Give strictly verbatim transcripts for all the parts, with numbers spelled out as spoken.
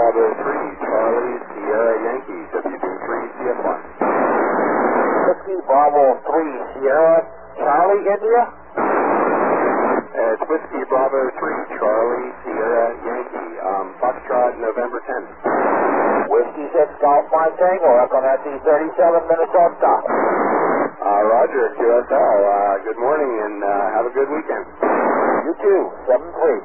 Bravo three, Charlie, Sierra Yankee, W B three, C F one. Whiskey Bravo three, Sierra, Charlie, India? Uh, it's Whiskey Bravo three, Charlie, Sierra Yankee, um, Foxtrot, November tenth. Whiskey six, Golf Mike Tango, Echo Nancy thirty-seven, Minnesota stop. Uh, Roger, Q S L, uh, good morning and uh, have a good weekend. You too, seven three.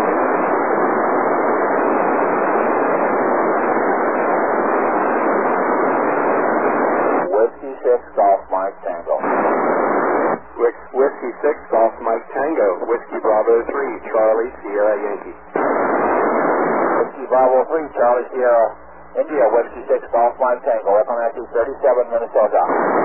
Whiskey six, Golf Mike Tango. Whis- Whiskey six, Golf Mike Tango, Whiskey Bravo three, Charlie, Sierra Yankee. Whiskey Bravo three, Charlie, Sierra, India, Whiskey six, Golf Mike Tango, Echo Nancy thirty-seven, Minnesota.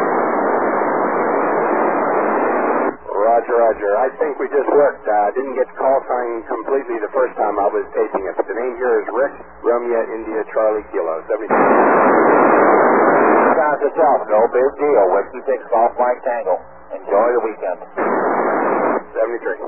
Roger, Roger. I think we just worked. Uh, didn't get call sign completely the first time I was taping it, but the name here is Rick, Romeo, India, Charlie, Kilo, seventy-three. Sounds itself, no big deal. Whiskey six, Golf Mike Tango. Enjoy the weekend. seventy-three.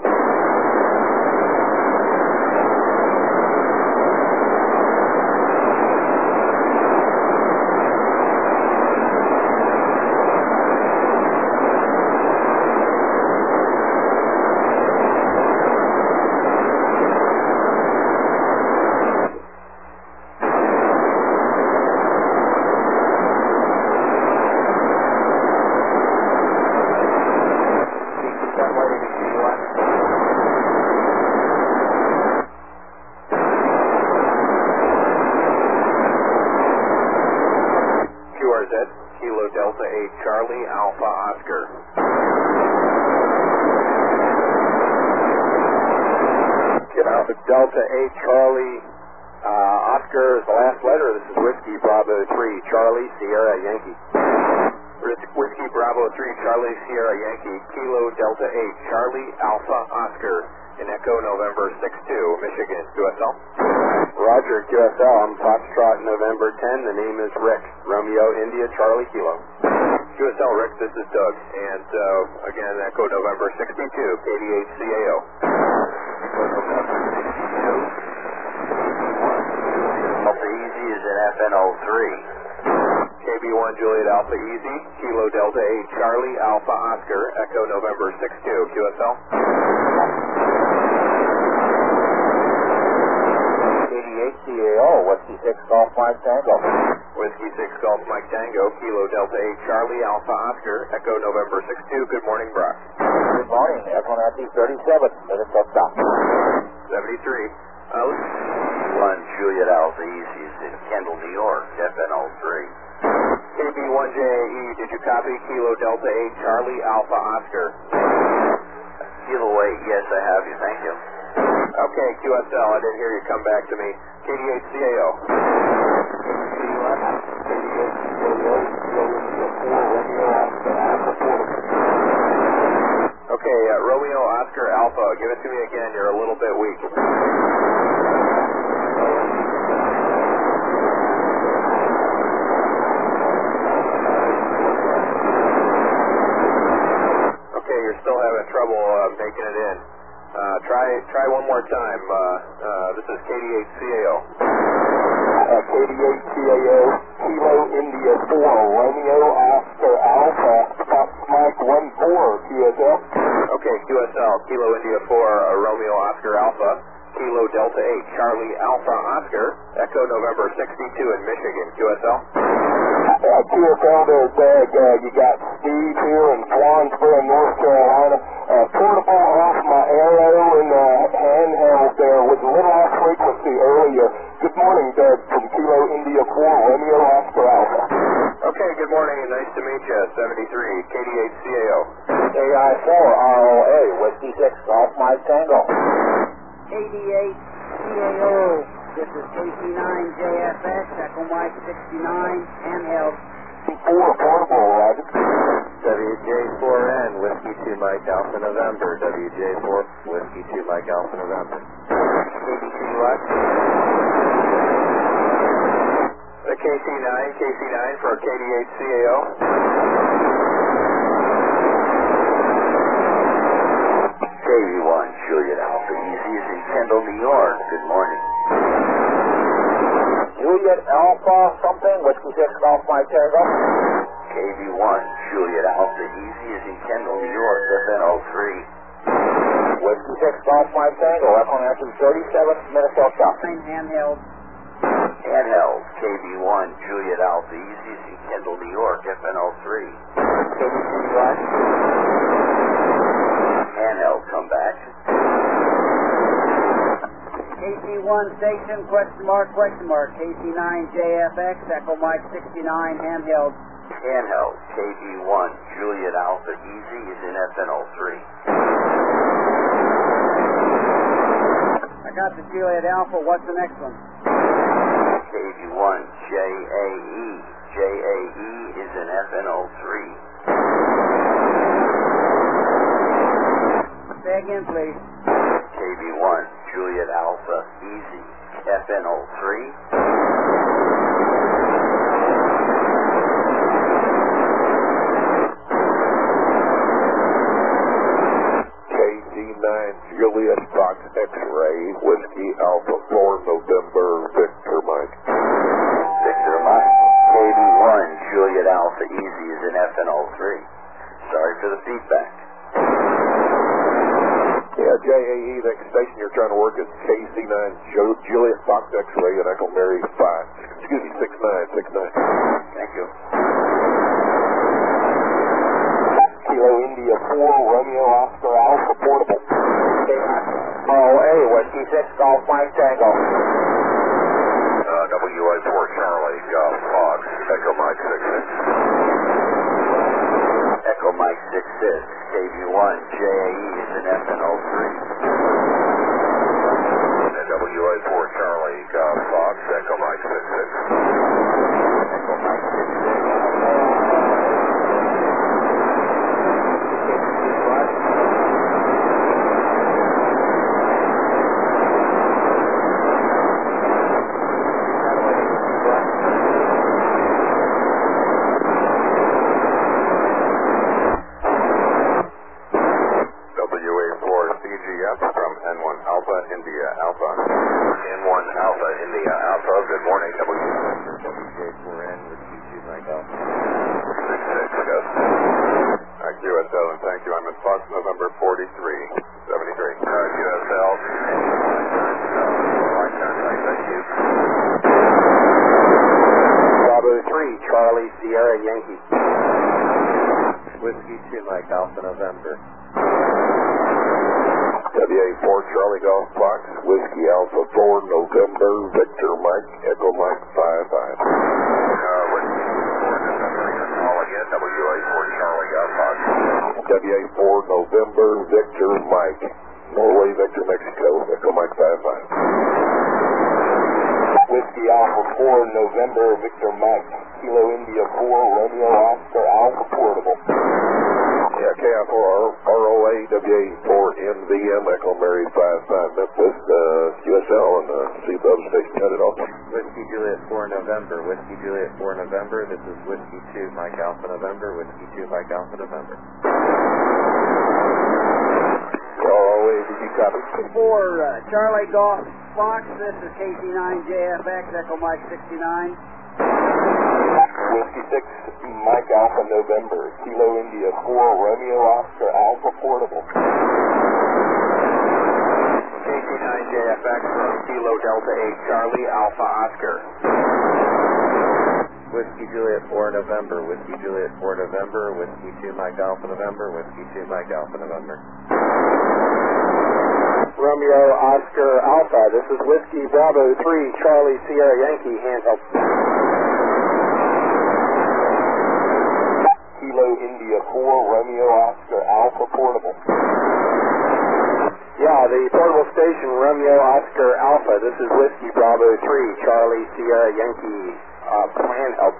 Kilo Delta eight, Charlie, Alpha, Oscar. Alpha Delta eight, Charlie, uh, Oscar is the last letter. This is Whiskey Bravo three, Charlie, Sierra, Yankee. Whiskey Bravo three, Charlie, Sierra, Yankee, Kilo Delta eight, Charlie, Alpha, Oscar, in Echo November six two, Michigan, Q S L. Roger, Q S L, I'm Foxtrot, November tenth, the name is Rick, Romeo, India, Charlie, Kilo. Q S L, Rick, this is Doug, and uh, again, Echo November sixty-two, K D H C A O. Alpha Easy is in F N zero three. K B one Juliet Alpha Easy, Kilo Delta eight, Charlie, Alpha, Oscar, Echo November six two, Q S L. K D H C A O, Whiskey six, Golf Mike Tango. Whiskey six, Golf Mike Tango, Kilo Delta eight, Charlie, Alpha, Oscar, Echo November six two, good morning, Brock. Good morning, Echo Nancy thirty-seven, Minnesota stop. seventy-three. Uh, one Juliet Alpha Easy is in Kendall, New York, F N zero three. K B one J A E, did you copy Kilo Delta eight, Charlie, Alpha, Oscar? Giveaway, yes, I have you, thank you. Okay, Q S L, I didn't hear you come back to me. K D H C A O. Okay, uh, Romeo, Oscar, Alpha, give it to me again, you're a little bit weak. Okay, you're still having trouble uh, making it in. Uh, try try one more time. Uh, uh, this is K D H C A O. Uh, K D H C A O, Kilo India four, Romeo Oscar Alpha, Fox Mike one four, Q S L. Okay, Q S L, Kilo India four, uh, Romeo Oscar Alpha, Kilo Delta eight, Charlie Alpha Oscar, Echo November sixty-two in Michigan, Q S L. Uh, Q S L there, Doug, uh, you got Steve here in Swansboro, North Carolina. Uh, portable off my Arrow and uh, handheld there with a little off frequency earlier. Good morning, Doug, from Kilo India four, Romeo Oscar Alpha. Okay, good morning and nice to meet you, seventy-three, K D H C A O. A I four, R O A, Whiskey six, Golf Mike Tango. K D H C A O, this is K C nine J F X, Echo Mike sixty-nine, handheld. four, portable, Roger. W J four N, Whiskey two Mike Alpha November, W J four, Whiskey two Mike Alpha November. K B C what? The K C nine, K C nine for K D H C A O. K B one Juliet Alpha Easy is in Kendall, New York. Good morning. Juliet Alpha something, Whiskey six Golf Mike Tango. K V one, Juliet Alpha, easy as in Kendall, New York, F N oh three. Whiskey six Golf Mike Tango, Echo Nancy thirty-seven, Minnesota. Handheld. Handheld, K V one, Juliet Alpha, easy as in Kendall, New York, F N oh three. K V two right. Handheld, come back. K C one station, question mark, question mark. K C nine J F X, Echo Mike sixty-nine, handheld. Handheld, K V one, Juliet Alpha, easy is in F N oh three. I got the Juliet Alpha, what's the next one? K V one, J A E. J A E is in F N oh three. Say again, please. K V one, Juliet Alpha, easy, F N oh three. K C nine, Juliet Fox X-Ray, Whiskey Alpha four, November, Victor Mike. Victor Mike. K V one, Juliet Alpha, easy is in F N oh three. Sorry for the feedback. Yeah, J A E, next station you're trying to work is K C nine, jo- Juliet Fox X-Ray, and Echo Mary five. Excuse me, six nine, six nine. Thank you. Kilo India four, Romeo Oscar Alpha Portable. Oh, hey, Whiskey six Golf Mike Tango. Uh, W A four Charlie, Golf Fox, Echo Mike six six. Echo Mike six six, K V one, J A E is in F N oh three. W A four Charlie, Golf Fox, Echo Mike six six. Echo Mike six six. Whiskey two Mike Alpha November. W A four Charlie Golf Fox, Whiskey Alpha four November, Victor Mike, Echo Mike five five. Uh, Whiskey four November, call again, W A four Charlie Golf Fox. W A four November, Victor Mike, Norway, Victor, Mexico, Echo Mike five five. Whiskey Alpha four November, Victor Mike, Kilo India four, Romeo Oscar Alpha Portable. Yeah, K I four R O A, W A four N V M, Echo Mary five five, Memphis, uh, U S L, and uh, see the other station cut it off. Whiskey Juliet four November, Whiskey Juliet four November, this is Whiskey two Mike Alpha November, Whiskey two Mike Alpha November. R O A, did you copy? For uh, Charlie Golf Fox, this is K C nine J F X, Echo Mike sixty-nine. Whiskey six Mike Alpha November, Kilo India four, Romeo Oscar Alpha Portable. K C nine J F X from Kilo Delta eight Charlie Alpha Oscar. Whiskey Juliet four November, Whiskey Juliet four November, Whiskey two Mike Alpha November, Whiskey two Mike Alpha November. Romeo Oscar Alpha, this is Whiskey Bravo three, Charlie Sierra Yankee, handheld. Kilo India four, Romeo Oscar Alpha Portable. Yeah, the portable station, Romeo Oscar Alpha, this is Whiskey Bravo three, Charlie Sierra Yankee, uh, handheld.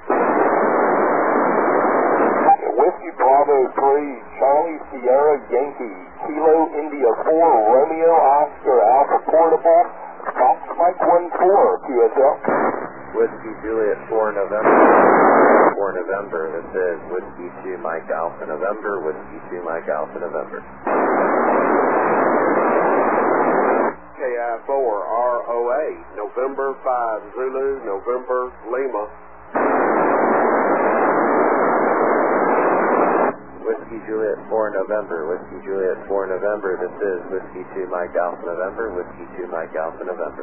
Whiskey Bravo three, Charlie Sierra Yankee, Kilo India four, Romeo Oscar Alpha Portable, Fox Mike one four, Q S L. Whiskey Juliet four November, four November, this is Whiskey two Mike Alpha November, Whiskey two Mike Alpha November. K I four R O A, November five Zulu, November Lima. Whiskey Juliet four November, Whiskey Juliet four November, this is Whiskey two Mike Alpha November, Whiskey two Mike Alpha November.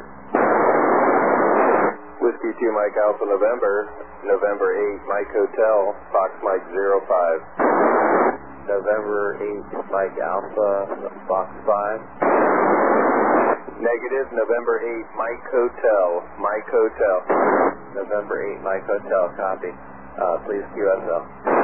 Whiskey two Mike Alpha November, November eight Mike Hotel, Fox Mike zero five. November eight Mike Alpha, Fox five. Negative, November eight Mike Hotel, Mike Hotel. November eight Mike Hotel, copy. Uh, please Q S L.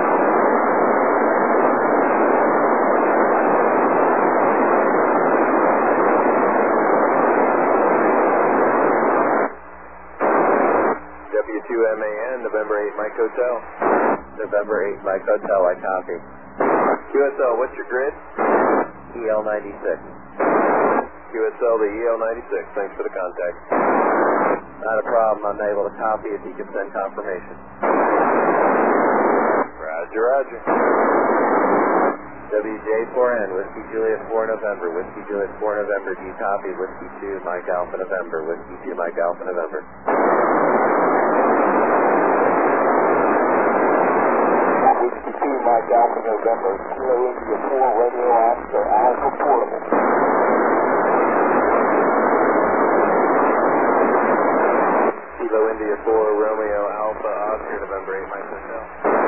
W two M A N, November eight Mike Hotel. November eight Mike Hotel, I copy. Q S L, what's your grid? E L ninety-six. Q S L to E L ninety-six, thanks for the contact. Not a problem, I'm able to copy if you can send confirmation. Roger, roger. W J four N, Whiskey Juliet four November, Whiskey Juliet four November, do you copy? Whiskey two Mike Alpha November, Whiskey two Mike Alpha November. Whiskey two Mike Alpha November, Kilo India four Radio Oscar Alpha Portable. Kilo India four Romeo Alpha Oscar, November eight Mike Hotel.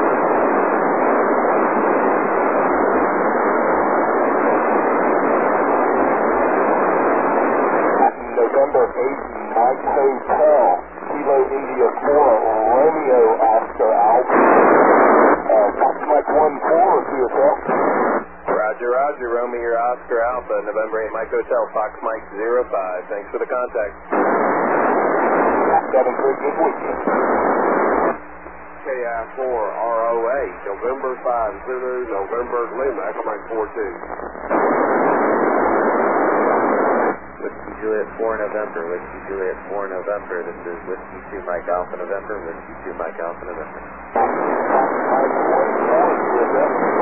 November eight Mike Hotel, Kilo India four Romeo Oscar Alpha. Uh, Fox Mike one four Q S L. Roger, roger, Romeo Oscar Alpha, November eight Mike Hotel, Fox Mike zero five, thanks for the contact. Seven for a good weekend. K I four R O A, November five Zulu, November Lima, Echo Mike four two. Whiskey Juliet four November, Whiskey Juliet four November, this is Whiskey two Mike Alpha November, Whiskey two Mike Alpha November. Mike one four Q S L.